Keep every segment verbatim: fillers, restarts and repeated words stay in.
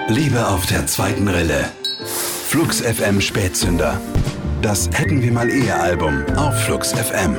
Liebe auf der zweiten Rille. Flux F M Spätzünder. Das Hätten wir mal eher Album auf Flux F M.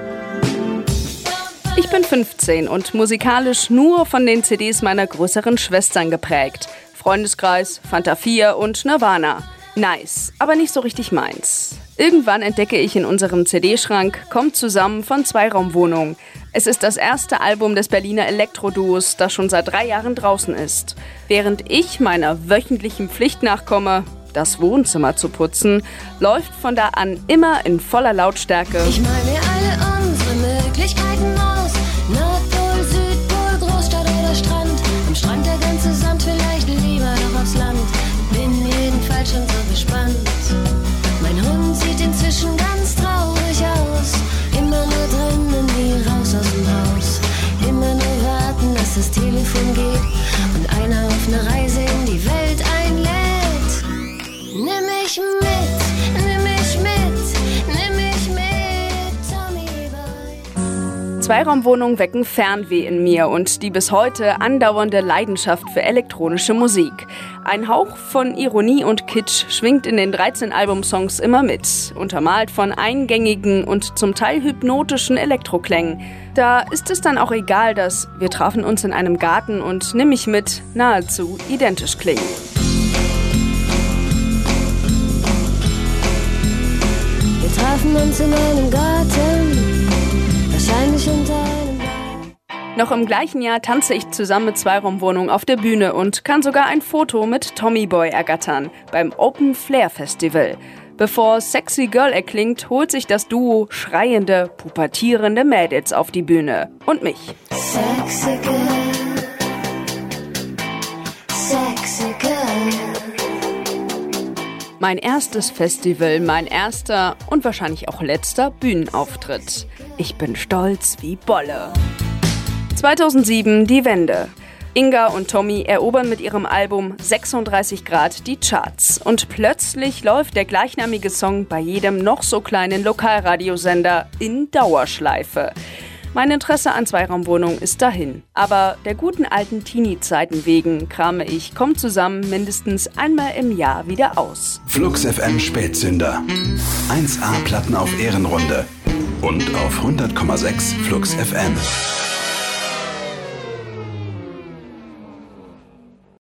Ich bin fünfzehn und musikalisch nur von den C Ds meiner größeren Schwestern geprägt. Freundeskreis, Fanta vier und Nirvana. Nice, aber nicht so richtig meins. Irgendwann entdecke ich in unserem C D-Schrank Kommt zusammen von Zweiraumwohnung. Es ist das erste Album des Berliner Elektro-Duos, das schon seit drei Jahren draußen ist. Während ich meiner wöchentlichen Pflicht nachkomme, das Wohnzimmer zu putzen, läuft von da an immer in voller Lautstärke. Ich mal mir alle unsere Möglichkeiten aus. Nordpol, Südpol, Großstadt oder Strand. Am Strand der ganze Sand, vielleicht lieber noch aufs Land. Bin jedenfalls schon so gespannt. Mein Hund sieht inzwischen ganz traurig aus. Immer nur drinnen, nie raus aus dem Haus. Immer nur warten, dass das Telefon geht und einer auf eine Reise in die Welt einlädt. Nimm mich mit, nimm mich mit, nimm mich mit, Tommy Boy. Zweiraumwohnungen wecken Fernweh in mir und die bis heute andauernde Leidenschaft für elektronische Musik. Ein Hauch von Ironie und Kitsch schwingt in den dreizehn Albumsongs immer mit, untermalt von eingängigen und zum Teil hypnotischen Elektroklängen. Da ist es dann auch egal, dass Wir trafen uns in einem Garten und Nimm mich mit nahezu identisch klingen. Wir trafen uns in einem Garten, wahrscheinlich unter einem Baum. Noch im gleichen Jahr tanze ich zusammen mit Zweiraumwohnung auf der Bühne und kann sogar ein Foto mit Tommy Boy ergattern beim Open Flair Festival. Bevor Sexy Girl erklingt, holt sich das Duo schreiende, pubertierende Mädels auf die Bühne. Und mich. Sexy Girl, Sexy Girl. Mein erstes Festival, mein erster und wahrscheinlich auch letzter Bühnenauftritt. Ich bin stolz wie Bolle. zweitausendsieben die Wende. Inga und Tommy erobern mit ihrem Album sechsunddreißig Grad die Charts. Und plötzlich läuft der gleichnamige Song bei jedem noch so kleinen Lokalradiosender in Dauerschleife. Mein Interesse an Zweiraumwohnung ist dahin. Aber der guten alten Teenie-Zeiten wegen krame ich Kommt zusammen mindestens einmal im Jahr wieder aus. Flux F M Spätzünder. eins A Platten auf Ehrenrunde. Und auf hundert Komma sechs Flux F M.